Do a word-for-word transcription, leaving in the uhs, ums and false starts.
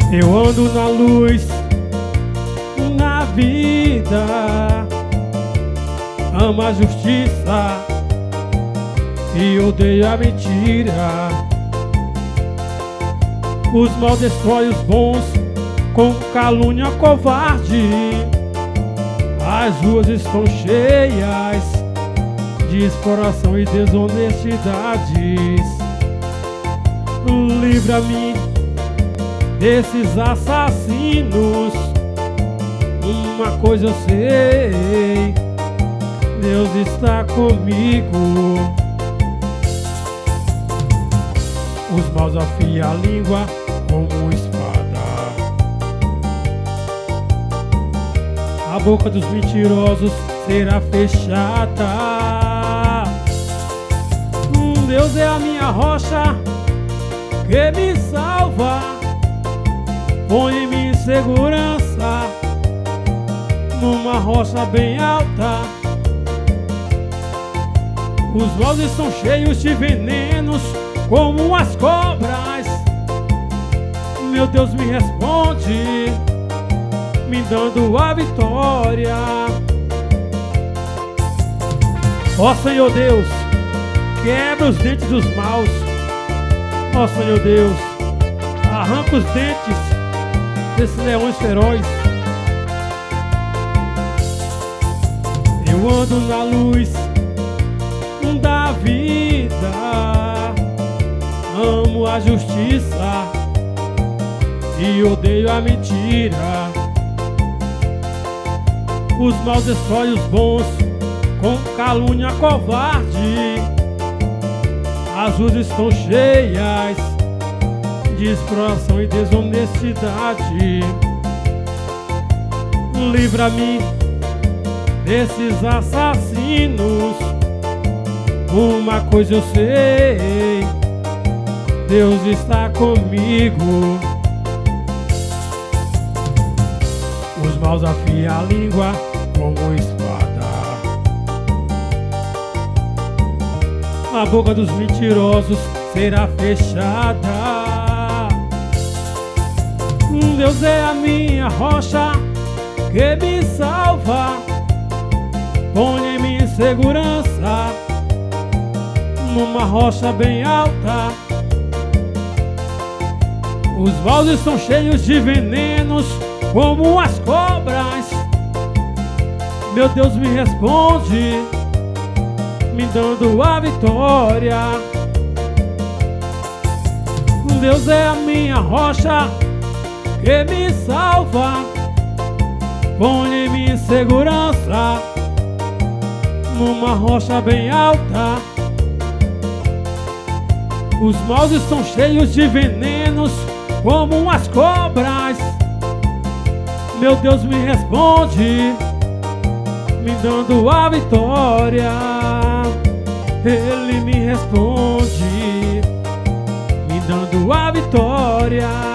Eu ando na luz, na vida, amo a justiça e odeio a mentira. Os mal destrói os bons com calúnia covarde. As ruas estão cheias de exploração e desonestidades. Livra-me desses assassinos. Uma coisa eu sei, Deus está comigo. Os maus afiam a língua como espada. A boca dos mentirosos será fechada. Deus é a minha rocha que me salva. Põe em mim segurança numa rocha bem alta. Os maus estão cheios de venenos como as cobras. Meu Deus me responde, me dando a vitória. Ó Senhor Deus, quebra os dentes dos maus. Ó Senhor Deus, arranca os dentes desses leões ferozes. Eu ando na luz da vida, amo a justiça e odeio a mentira. Os maus destrói os bons com calúnia covarde. As ruas estão cheias de exploração e desonestidade. Livra-me desses assassinos. Uma coisa eu sei, Deus está comigo. Os maus afiam a língua como espada. A boca dos mentirosos será fechada. Deus é a minha rocha que me salva. Põe em mim segurança numa rocha bem alta. Os maus estão cheios de venenos como as cobras. Meu Deus me responde, me dando a vitória. Deus é a minha rocha que me salva. Põe em mim segurança numa rocha bem alta. Os maus estão cheios de venenos como as cobras. Meu Deus me responde, me dando a vitória. Ele me responde, me dando a vitória.